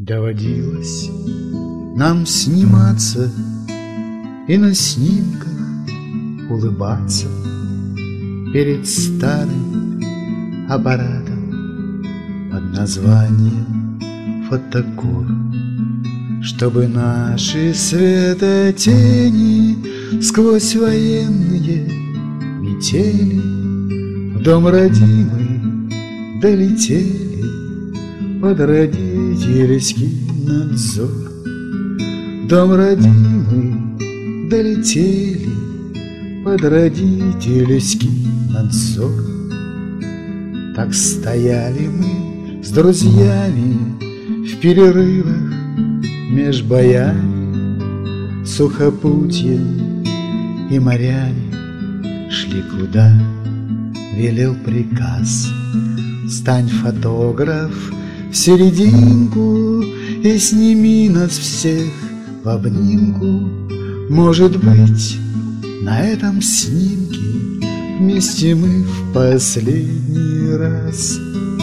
Доводилось нам сниматься и на снимках улыбаться перед старым аппаратом под названием фотокор, чтобы наши светотени сквозь военные метели в дом родимый долетели под родительский надзор. В дом родимый долетели под родительский надзор. Так стояли мы с друзьями в перерывах меж боями, сухопутьем и морями, шли куда велел приказ. Стань, фотограф, в серединку и сними нас всех в обнимку. Может быть, на этом снимке вместе мы в последний раз.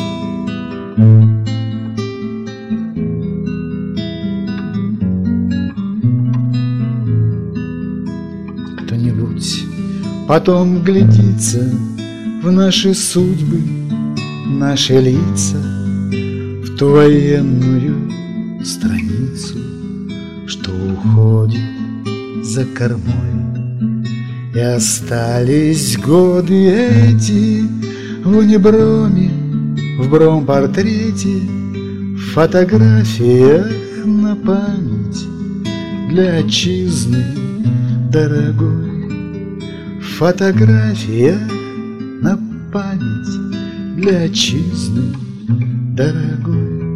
Кто-нибудь потом глядится в наши судьбы, наши лица, в ту военную страницу, что уходит за кормой. И остались годы эти в униброме, в бромпортрете, в фотографиях на память для отчизны дорогой. В фотографиях на память для отчизны дорогой.